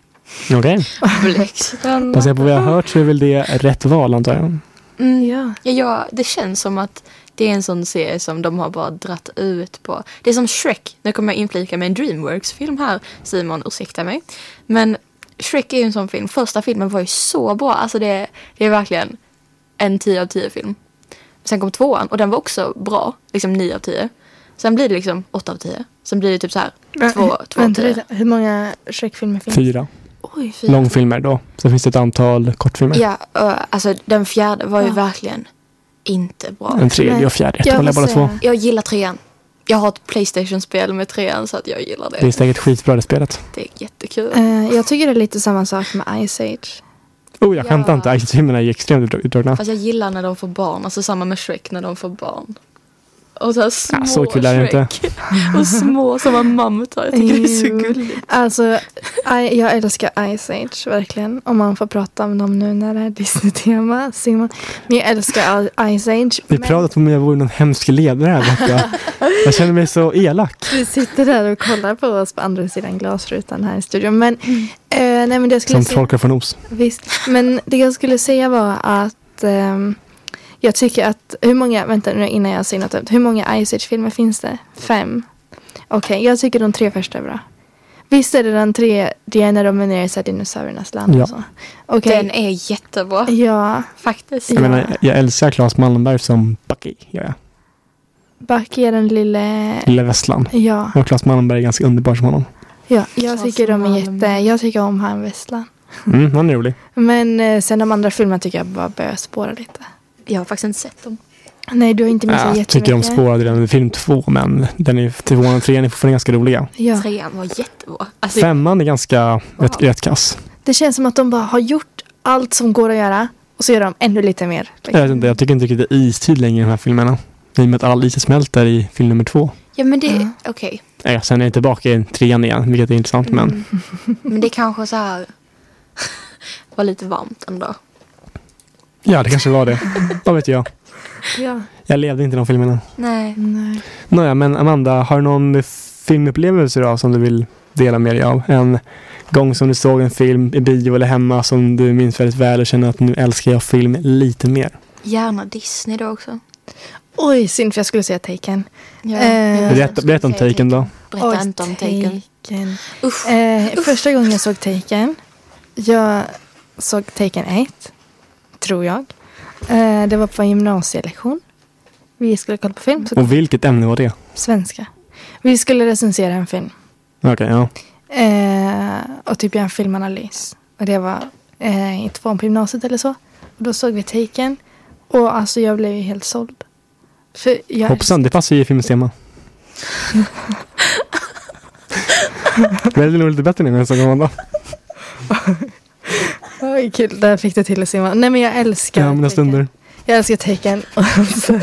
Okej. Blixten. Baserat på vad jag har hört så är väl det rätt val, antar jag. Mm. Ja. Ja, ja, det känns som att det är en sån serie som de har bara dratt ut på. Det är som Shrek. Nu kommer jag inflika med en Dreamworks-film här, Simon, ursäkta mig. Men Shrek är ju en sån film. Första filmen var ju så bra. Alltså det, det är verkligen en tio av tio film. Sen kom tvåan och den var också bra. Liksom nio av tio. Sen blir det liksom åtta av tio. Sen blir det typ så här två, två av Vänta tio. lite, hur många Shrek-filmer finns? Fyra. Oj, Fyra. Långfilmer då. Så finns det ett antal kortfilmer. Ja, uh, alltså den fjärde var ju Ja. verkligen inte bra. En tredje Nej. och fjärde. Jag Jag håller får bara två. säga- Jag gillar trean. Jag har ett PlayStation-spel med trean så att jag gillar det. Det är säkert skitbra det spelet. Det är jättekul. Eh, jag tycker det är lite samma sak med Ice Age. Oh, jag skämtar Ja. inte. Ice-filmerna är extremt utdragna. Fast jag gillar när de får barn. Alltså samma med Shrek när de får barn. Och så här små Ja, så kul är det Shrek. Och små som en mammutar. Jag tycker det är så Jo. gulligt. Alltså, I, jag älskar Ice Age, verkligen. Om man får prata om dem nu när det är Disney-tema, Simon. Men jag älskar IceAge. Vi men pratar om att jag vore någon hemsk ledare här borta. Jag känner mig så elak. vi sitter där och kollar på oss på andra sidan glasrutan här i studion. Men, eh, nej, men det jag skulle Som säga... trollkarl från Os. Visst, men det jag skulle säga var att ehm, jag tycker att, hur många, vänta nu innan jag säger något, hur många Ice Age-filmer finns det? Fem. Okej, jag tycker de tre första är bra. Visst är det den tre, det är när de är nere i så här dinosauriernas land Ja. och så. Okej. Den är jättebra. Ja, Faktiskt. Jag Ja. menar, jag älskar Claes Malmberg som Bucky. Ja, ja. Bucky är den lille, Lilla Vesslan. ja, Och Claes Malmberg är ganska underbar som honom. ja, jag Claes tycker de är Malmberg. jätte, jag tycker om han Vesslan. Mm, han är rolig. Men eh, sen de andra filmerna tycker jag bara börjar spåra lite. Jag har faktiskt inte sett dem. Nej, du har inte missat Jag jättemycket. tycker de spårade redan i film två, men den är, tvåan och trean är fortfarande ganska roliga. Ja. Trean var jättebra. Alltså, Femman är ganska rätt, rätt kass. Det känns som att de bara har gjort allt som går att göra och så gör de ännu lite mer. Jag vet inte, jag tycker inte riktigt det är istid längre i de här filmerna. I och med att all is smälter i film nummer två. ja men det, Ja. okej. Ja, sen är jag tillbaka i trean igen, vilket är intressant. Men Mm. Men det kanske så här var lite varmt ändå. ja, det kanske var det. Vad vet jag. Ja. Jag levde inte i de filmerna. Nej. Nej. Nåja, men Amanda, har du någon filmupplevelse då som du vill dela med dig av? En gång som du såg en film i bio eller hemma som du minns väldigt väl och känner att nu älskar jag film lite mer. Gärna Disney då också. Oj, synd för jag skulle säga Taken. Ja, Eh, jag visste Berätta, att du skulle berätta om säga Taken då. Berätta Oj, inte om Taken. Taken. Usch. Eh, första gången jag såg Taken, jag såg Taken ett, tror jag. Eh, det var på en gymnasielektion. Vi skulle kolla på film, så Och vilket ämne var det? svenska. Vi skulle recensera en film. Okej, ja. Eh, och typ göra en filmanalys. Och det var eh, i tvåan på gymnasiet eller så. Och då såg vi Taken. Och alltså jag blev ju helt såld. För jag Hoppsan, det passar ju i filmens tema. Väldigt nog lite bättre nu än så Amanda. Oj, kul. Där fick du till det, Simon. Nej, men jag älskar Ja, mina Taken. stunder. Jag älskar Taken. Och så-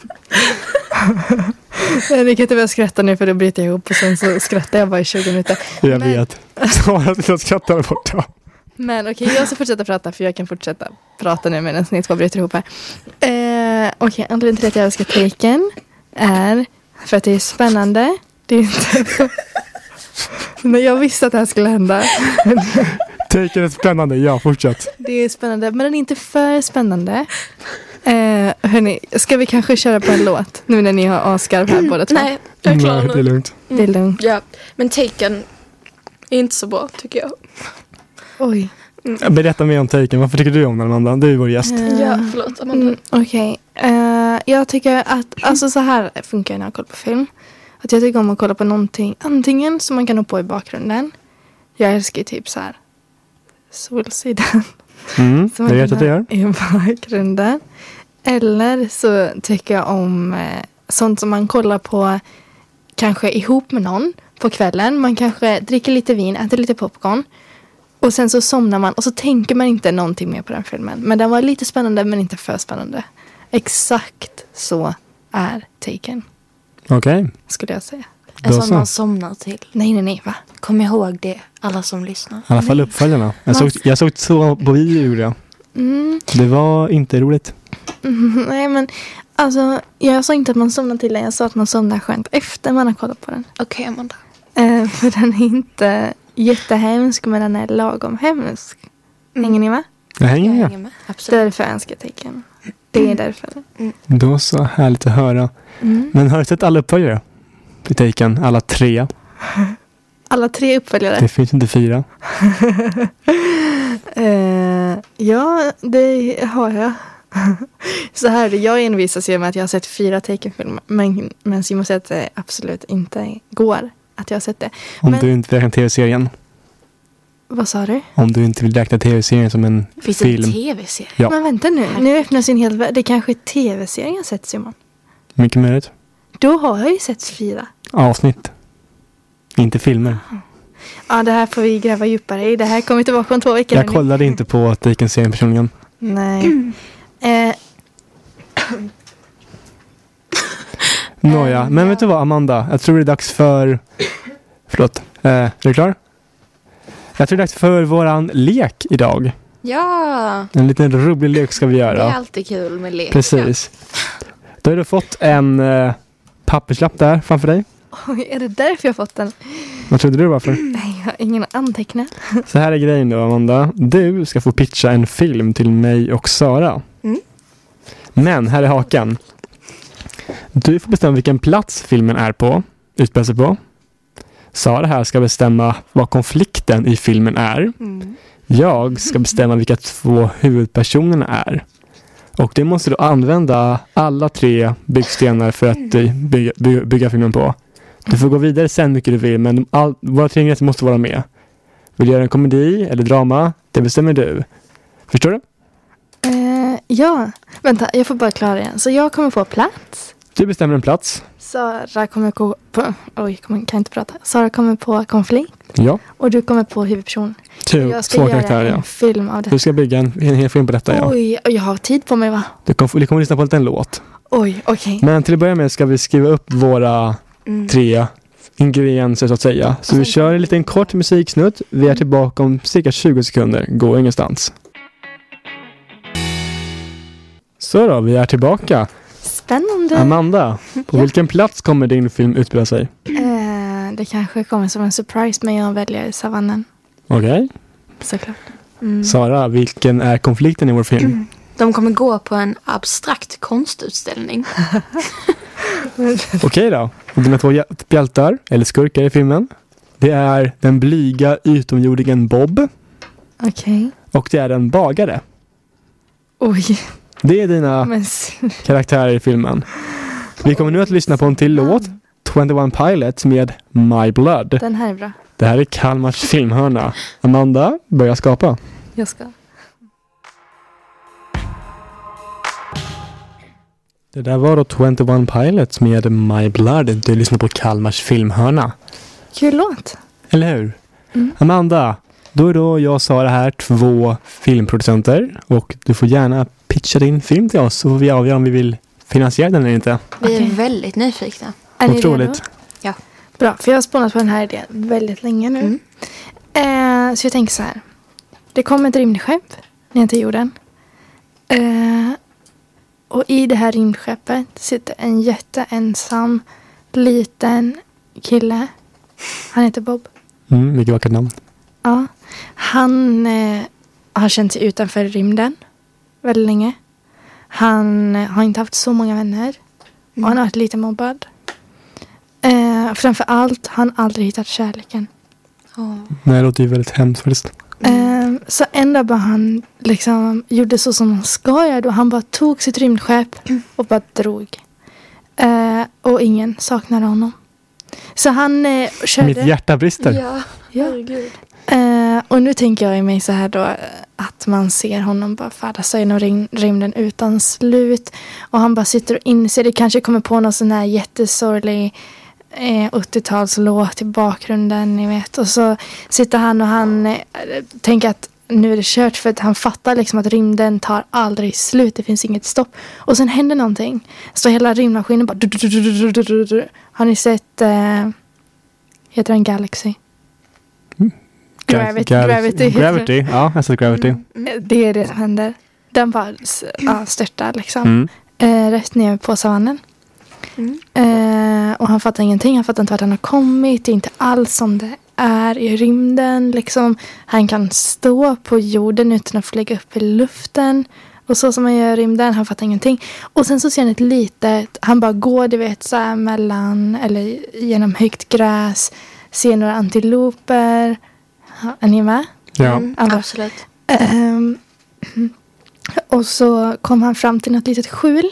Nej, ni kan inte börja skratta nu för då bryter jag ihop. Och sen så skrattar jag bara i tjugo minuter. Jag Men- vet. Sara till att skratta där borta. Men okej, jag ska fortsätta prata för jag kan fortsätta prata nu medan ni två bryter ihop här. Eh, Okej, okay, anledningen till att jag älskar Taken är för att det är spännande. Det är inte... Men jag visste att det här skulle hända. Taken är spännande, ja, fortsätt. Det är spännande, men den är inte för spännande. Eh, hörni, ska vi kanske köra på en låt nu när ni har Oscar här båda två? Nej, jag är klar Nej, nu. det är lugnt. Det är lugnt. Ja, men Taken är inte så bra tycker jag. Oj. Mm. Berätta mer om Taken. Varför tycker du om den, Amanda? Du är vår gäst. Eh, Ja, förlåt Amanda. Mm, Okej. Okay. Uh, jag tycker att, alltså så här funkar när jag kollar på film. Att jag tycker om att kolla på någonting, antingen som man kan ha på i bakgrunden. Jag älskar ju typ så här Solsidan. Mm, Som det man vet kan att du ha gör. i bakgrunden. Eller så tycker jag om eh, sånt som man kollar på kanske ihop med någon på kvällen. Man kanske dricker lite vin, äter lite popcorn. Och sen så somnar man och så tänker man inte någonting mer på den filmen. Men den var lite spännande men inte för spännande. Exakt så är Taken. Okej. Okay. Skulle jag säga. En Då sån så. man somnar till. Nej, nej, nej, va? Kom ihåg det, alla som lyssnar. I alla fall uppföljarna. Jag såg, jag såg så på video, gjorde jag. Mm, Det var inte roligt. mm, nej, men alltså, jag sa inte att man somnar till den. Jag sa att man somnar skönt efter man har kollat på den. Okej, Amanda. Eh, för den är inte jättehemsk, men den är lagom hemsk. Mm. Hänger ni med? Jag hänger Jag med. hänger med. Absolut. Därför älskar jag Taken. Det är därför. Då så, härligt att höra. Mm. Men har du sett alla uppföljare i Taken? Alla tre? Alla tre uppföljare. Det finns inte fyra. Eh, ja, det har jag. Så här, jag envisas ju med att jag har sett fyra Taken-filmer. Men, men Simon säger att det absolut inte går att jag har sett det. Om Men- du inte vill räkna tv-serien. Vad sa du? Om du inte vill räkna tv-serien som en Finns det film. en tv-serie? Ja. Men vänta nu, nu öppnas en hel värld. Det kanske är tv-serien jag sett, Simon. Mycket möjligt. Då har jag ju sett fyra. Avsnitt. Inte filmer. Ja, det här får vi gräva djupare i. Det här kommer tillbaka om två veckor. Jag hörni. kollade inte på Taken-serien personligen. Nej. Eh, Nåja, Eh, men ja. vet du vad, Amanda? Jag tror det är dags för... Förlåt. Eh, är du klar? Jag tror det är dags för våran lek idag. Ja, En liten rolig lek ska vi det är göra. alltid kul med lek. Precis. Då har du fått en eh, papperslapp där framför dig. oj, är det därför jag fått den? Vad trodde du varför? Nej, jag har ingen anteckna. Så här är grejen då, Amanda. Du ska få pitcha en film till mig och Sara. Mm. Men här är haken. Du får bestämma vilken plats filmen är på, utspelar sig på. Sara här ska bestämma vad konflikten i filmen är. Mm. Jag ska bestämma vilka två huvudpersonerna är. Och det måste du använda alla tre byggstenar för att eh, bygga, bygga, bygga filmen på. Du får gå vidare sen mycket du vill, men all, våra tre ingredienser måste vara med. Vill du göra en komedi eller drama? Det bestämmer du. Förstår du? Eh, ja, vänta, jag får bara klara igen. Så jag kommer på plats. Du bestämmer en plats. Sara kommer på... på oj, kan jag inte prata. Sara kommer på konflikt. Ja. Och du kommer på huvudperson. Tur, Jag ska två göra karaktärer, en ja. film av det. Du ska bygga en, en hel film på detta, ja. Oj, och jag har tid på mig, va? Du kommer, du kommer lyssna på en liten låt. Oj, okej. Men till att börja med ska vi skriva upp våra Mm. tre ingredienser så att säga. Så vi kör en liten kort musiksnutt. Vi är tillbaka om cirka tjugo sekunder. Gå ingenstans. Så då, vi är tillbaka. Spännande. Amanda, på Ja. vilken plats kommer din film utspela sig? Eh, det kanske kommer som en surprise, men jag väljer savannen. Okej. Såklart. Mm. Sara, vilken är konflikten i vår film? De kommer gå på en abstrakt konstutställning. Okej då. Dina två hjäl- hjältar, eller skurkar i filmen. Det är den blyga utomjordingen Bob. Okej. Och det är en bagare. Oj. Det är dina Men s- karaktärer i filmen. Vi kommer nu att lyssna på en till låt. tjugoett Pilots med My Blood. den här är bra. Det här är Kalmars filmhörna. Amanda, börja skapa. Jag ska. Det där var då tjugoett Pilots med My Blood. Du lyssnar på Kalmars filmhörna. Kul låt. Eller hur? Mm. Amanda, då är då jag och Sara här två filmproducenter. Och du får gärna pitcha din film till oss så får vi avgöra om vi vill finansiera den eller inte. Vi är Okej. väldigt nyfikna. Är ni Otroligt. redo? Ja. Bra, för jag har spånat på den här idén väldigt länge nu. Mm. Eh, så jag tänker så här. Det kommer ett rymdskepp ner till jorden. Eh, och i det här rymdskeppet sitter en jätteensam liten kille. Han heter Bob. Mm, mycket vackert namn. Ja. Han eh, har känt sig utanför rymden väldigt länge. Han eh, har inte haft så många vänner. Och han har varit lite mobbad. Eh, framför allt har han aldrig hittat kärleken. Oh. Nej, det låter ju väldigt hemskt faktiskt. Mm. Eh, så ända bara han liksom gjorde så som han ska göra då. Han bara tog sitt rymdskepp och bara drog. Eh, och ingen saknade honom. Så han eh, körde... Mitt hjärta brister. Ja, herregud. Eh, och nu tänker jag i mig så här då att man ser honom bara färdas genom rym- rymden utan slut. Och han bara sitter och inser, det kanske kommer på någon sån här jättesorglig eh, åttiotalslåt i bakgrunden, ni vet. Och så sitter han och han eh, tänker att nu är det kört, för att han fattar liksom att rymden tar aldrig slut. Det finns inget stopp. Och sen händer någonting. Så hela rymdmaskinen bara... Har ni sett... Eh, heter den Galaxy? Gravity. Gal- Gravity. Gravity. Ja, jag har sett Gravity. Mm. Det är det som händer. Den bara ja, störtar liksom. Mm. Eh, rätt ner på savannen. Mm. Eh, och han fattar ingenting. Han fattar inte vart han har kommit. Det är inte alls som det är i rymden. Liksom. Han kan stå på jorden utan att flyga upp i luften. Och så som man gör i rymden. Han fattar ingenting. Och sen så ser han ett litet... Han bara går, du vet, så här mellan... Eller genom högt gräs. Ser några antiloper. Är ni med? Ja. Mm, Alla. absolut. Um, och så kom han fram till något litet skjul.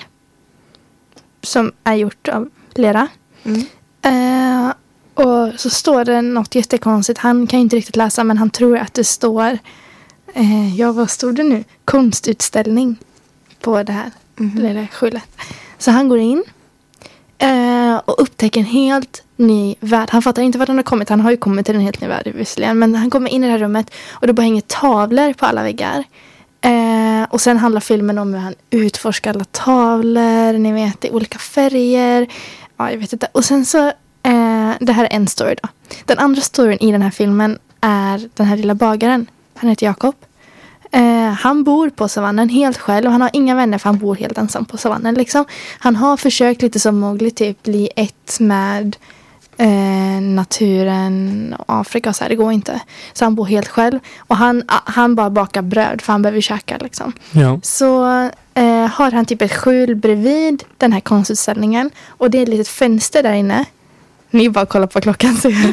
Som är gjort av lera. Mm. Uh, och så står det något jättekonstigt. Han kan inte riktigt läsa, men han tror att det står... Uh, ja, vad stod det nu? Konstutställning på det här Mm. lilla skjulet. Så han går in. Uh, och upptäcker en helt ny värld. Han fattar inte vart han har kommit. Han har ju kommit till en helt ny värld visserligen. Men han kommer in i det här rummet. Och det bara hänger tavlor på alla väggar. Uh, och sen handlar filmen om hur han utforskar alla tavlor. Ni vet, i olika färger. Ja, jag vet inte. Och sen så, uh, det här är en story då. Den andra storyn i den här filmen är den här lilla bagaren. Han heter Jakob. Uh, han bor på savannen helt själv och han har inga vänner för han bor helt ensam på savannen liksom. Han har försökt lite som Mowgli typ bli ett med uh, naturen och Afrika och så här, det går inte. Så han bor helt själv och han, uh, han bara bakar bröd för han behöver käka liksom. Ja. Så uh, har han typ ett skjul bredvid den här konstutställningen och det är ett litet fönster där inne. Ni bara kollar på klockan så uh,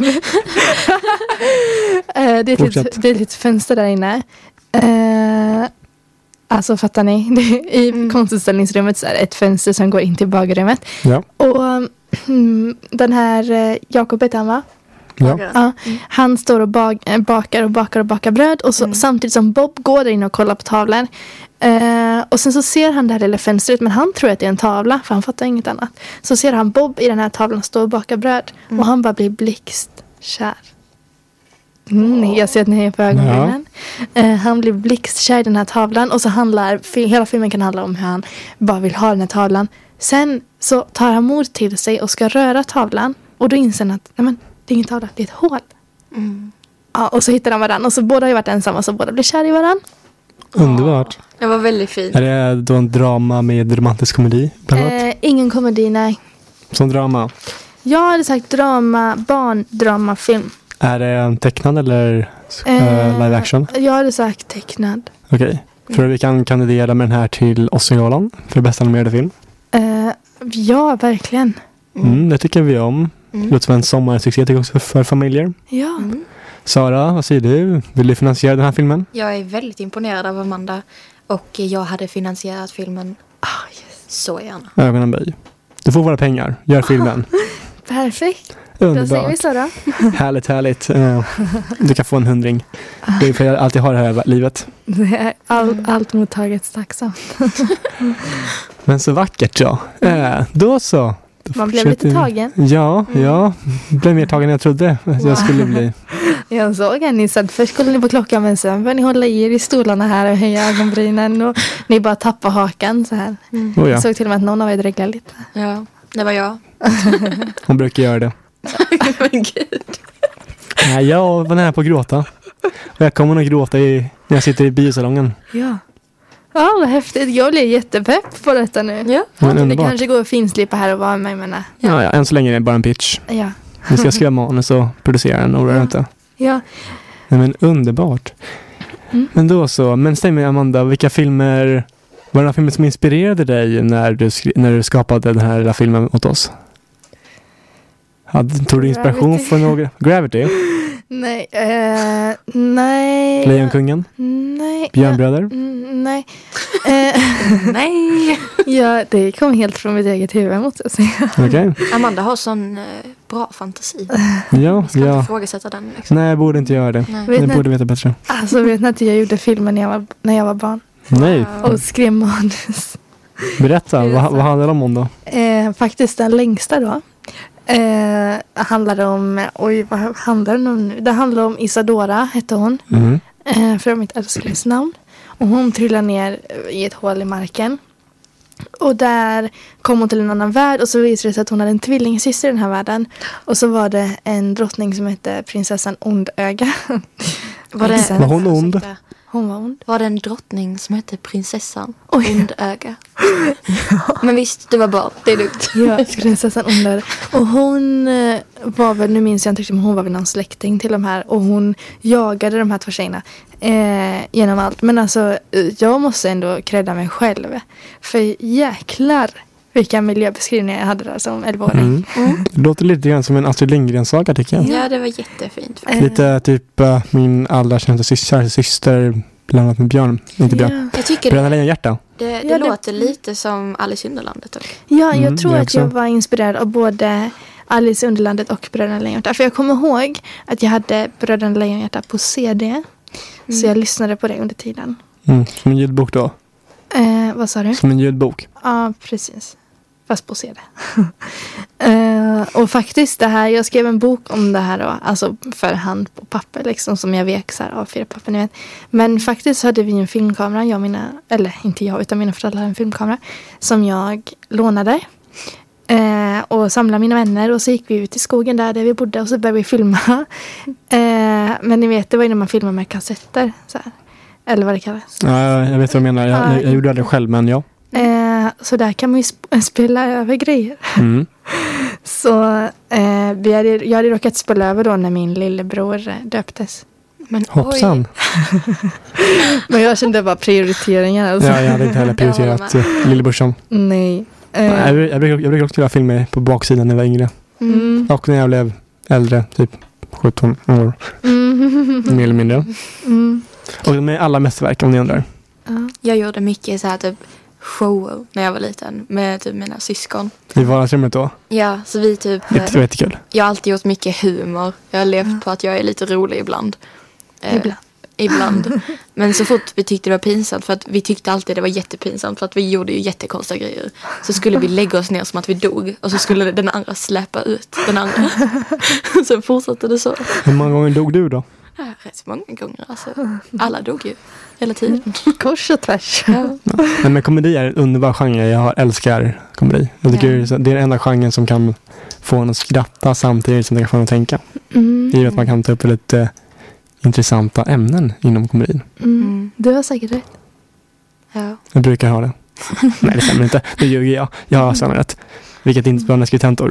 det, är ett litet, det är ett litet fönster där inne. Uh, alltså fattar ni? Det, I mm. konstutställningsrummet så är det ett fönster som går in till bagarrummet. Ja. Och um, den här uh, Jakob heter han va? Ja. Uh, mm. Han står och bag, äh, bakar och bakar och bakar bröd. Och så, mm. samtidigt som Bob går där in och kollar på tavlan. Uh, och sen så ser han det här lilla fönstret. Men han tror att det är en tavla. För han fattar inget annat. Så ser han Bob i den här tavlan stå och baka bröd. Mm. Och han bara blir blixtkär. Mm, jag ser att ni är på ögonbrynen. Ja. Uh, han blir blixtkär i den här tavlan. Och så handlar, hela filmen kan handla om hur han bara vill ha den här tavlan. Sen så tar han mod till sig och ska röra tavlan. Och då inser han att nej men, det är ingen tavla, det är ett hål. Mm. Ja, och så hittar de varandra. Och så båda har ju varit ensamma så båda blir kär i varandra. Underbart. Det var väldigt fint. Är det då en drama med romantisk komedi? Eh, ingen komedi, nej. Som drama? Jag hade sagt drama, barndramafilm. Är det en tecknad eller uh, live action? Jag hade sagt tecknad. Okej. Okay. Tror du vi kan kandidera med den här till Oscargalan för bästa animerade film? Uh, ja, verkligen. Mm. Mm, det tycker vi om. Mm. Det låter som en sommarsuccé tycker jag också för familjer. Ja. Mm. Sara, vad säger du? Vill du finansiera den här filmen? Jag är väldigt imponerad av Amanda. Och jag hade finansierat filmen oh, yes. så gärna. Ögonen böj. Du får våra pengar. Gör filmen. Perfekt. Underbart. Då säger vi så då. Härligt, härligt. Du kan få en hundring. Det är för jag alltid har det här livet. Det är all, allt mottaget tacksamt. Men så vackert, ja. Äh, då så. Då Man blev lite tagen. Ja, mm. ja. Blev mer tagen än jag trodde att wow. jag skulle bli. Jag såg att ni satt först skulle ni på klockan men sen började ni hålla i er i stolarna här och höja ögonbrynen och ni bara tappade hakan så här. Mm. Oh, ja. Jag såg till och med att någon av er dreglade lite. Ja, det var jag. Hon brukar göra det. Men gud. Nej, jag var nära på att gråta. Och jag kommer nog gråta i, när jag sitter i biosalongen. Ja. Ja, vad häftigt. Jag blir jättepepp på detta nu. Ja. Men Det underbart. kanske går att finslipa här och vara med, men Ja, ja, än så länge är det bara en pitch. ja. Vi ska skriva manus och producera den, oroa dig inte. Ja. Nej, men underbart. Mm. Men då så, men stäm mig Amanda, vilka filmer, var det några filmer som inspirerade dig när du, skri- när du skapade den här lilla filmen åt oss? Hade, tog du inspiration Gravity. från några? Gravity? Nej. Eh, nej. Lejonkungen? Nej. Björnbröder? Mm, nej. Eh, Nej. ja, det kom helt från mitt eget huvud, måste jag säga. Okej. Amanda har sån eh, bra fantasi. Ja, Jag ska inte ja. ifrågasätta den. Liksom. Nej, jag borde inte göra det. Nej. Vet Jag ni- borde veta bättre. Alltså, vet ni att jag gjorde filmen när jag var, när jag var barn? Nej, Wow. Och skrev manus. berätta. Det är Vad, så. vad handlar det om då? Eh, faktiskt den längsta då. Eh, handlar om, oj vad handlar den om nu? Det handlar om Isadora, hette hon. Mm. Eh, för mitt älskades namn. Och hon trillar ner i ett hål i marken. Och där kom hon till en annan värld. Och så visade det sig att hon hade en tvillingsyster i den här världen. Och så var det en drottning som hette prinsessan Ondöga. Var, det, Var hon ond? Ursäkta. Hon var ond. Var det en drottning som hette prinsessan Oj. Ondöga? Men visst, det var bra. Det är lugnt. Ja, prinsessan Ondöga. Och hon eh, var väl, nu minns jag inte riktigt, men hon var väl någon släkting till de här. Och hon jagade de här två tjejerna eh, genom allt. Men alltså, eh, jag måste ändå credda mig själv. För jäklar vilka miljöbeskrivningar jag hade där som elvaåring. Mm. Det låter lite grann som en Astrid Lindgren-saga tycker jag. Ja, det var jättefint. Eh, Lite typ uh, min allra kända syster, syster blandat med Björn. Inte Björn. Ja, Jag tycker Bröderna det, Lejonhjärta. det, det Ja, det- låter lite som Alice i Underlandet. Då. ja jag Mm, tror jag att jag också. var inspirerad av både Alice i Underlandet och Bröderna Lejonhjärta. För jag kommer ihåg att jag hade Bröderna Lejonhjärta på C D. Så jag lyssnade på det under tiden. Mm. Som en ljudbok då. Eh, vad sa du? Som en ljudbok. Ja, precis. Fast på C D. eh, och faktiskt det här, jag skrev en bok om det här då, alltså för hand på papper liksom, som jag vek så här A fyra papper, ni vet. Men faktiskt hade vi en filmkamera, jag och mina, eller inte jag utan mina föräldrar hade en filmkamera som jag lånade. Eh, och samlade mina vänner och så gick vi ut i skogen där, där vi bodde och så började vi filma. eh, men ni vet, det var ju när man filmar med kassetter så här. Eller vad det kallas. Ja, jag vet vad du menar. Jag, jag, jag gjorde det själv, men ja. Eh, så där kan man ju sp- spela över grejer. Mm. Så eh, vi hade, jag hade råkat spela över då när min lillebror eh, döptes. Men Hoppsan. Men jag kände bara prioriteringar. Alltså. Ja, jag hade inte heller prioriterat Jag uh, lillebrorsan. Nej. Eh, Nej, Jag, jag, brukar- jag brukar också göra filmer på baksidan när jag var yngre. Oj. Mm. mm, Och när jag blev äldre, typ sjutton år, mm, mer eller mindre. mm, Och med alla mästerverk om ni undrar. ja. Jag gjorde mycket så här typ shower när jag var liten med typ mina syskon. I vardagsrummet då. Ja, så vi typ... Det var jättekul. Jag har alltid gjort mycket humor. Jag har levt på att jag är lite rolig ibland. Eh, Ibland. Ibland. Men så fort vi tyckte det var pinsamt, för att vi tyckte alltid det var jättepinsamt, för att vi gjorde ju jättekonstiga grejer, så skulle vi lägga oss ner som att vi dog och så skulle den andra släppa ut den andra. Så fortsatte det så. Hur många gånger dog du då? Ja, rätt många gånger. Alltså, alla dog ju hela tiden. Kors och tvärs. Ja. Nej, men komedi är en underbar genre. Jag älskar komedi. Jag tycker Ja. det är den enda genren som kan få en att skratta samtidigt som det kan få en att tänka. Mm. I och med att man kan ta upp lite eh, intressanta ämnen inom komedin. Mm. Du har säkert rätt. Ja. Jag brukar ha det. Nej, det stämmer inte. Det ljuger jag. Jag har samma rätt. Vilket inte bra skrivtentor.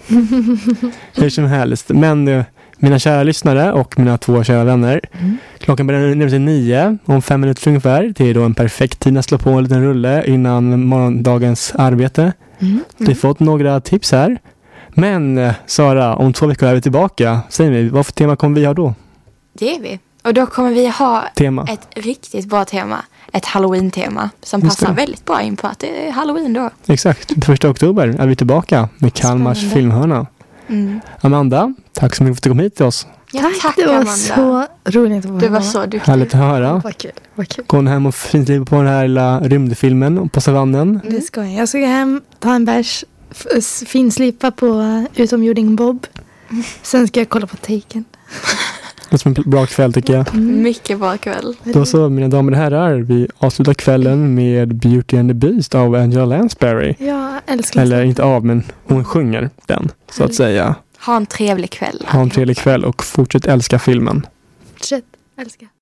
Hur som helst. Men eh, mina kära lyssnare och mina två kära vänner. Mm. Klockan börjar närma sig nio. Om fem minuter ungefär. Det är då en perfekt tid att slå på en liten rulle innan morgondagens arbete. Mm. Vi har fått några tips här. Men eh, Sara, om två veckor är vi tillbaka. Säg mig, vad för tema kommer vi ha då? Det är vi. Och då kommer vi ha Tema. ett riktigt bra tema. Ett Halloween-tema som Just passar det. väldigt bra in på att det är Halloween då. Exakt. Den första oktober är vi tillbaka med Kalmars Spännande. filmhörna. Mm. Amanda, tack så mycket för att du kom hit till oss. Ja, tack, det var Amanda. så roligt att vara Du var här. så duktig. Härligt att höra. Vad kul. Vad kul. Gå hem och finslipa på den här lilla rymdfilmen på savannen. Det ska jag. Jag ska gå hem, ta en bärs, f- s- finslipa på uh, utomjording Bob. Sen ska jag kolla på Taken. Det är som en bra kväll tycker jag. Mm. Mycket bra kväll. Då så, mina damer och herrar, vi avslutar kvällen med Beauty and the Beast av Angela Lansbury. Jag älskar Eller inte av, men hon sjunger den, så att säga. Ha en trevlig kväll. Ha en trevlig kväll och fortsätt älska filmen. Fortsätt älska.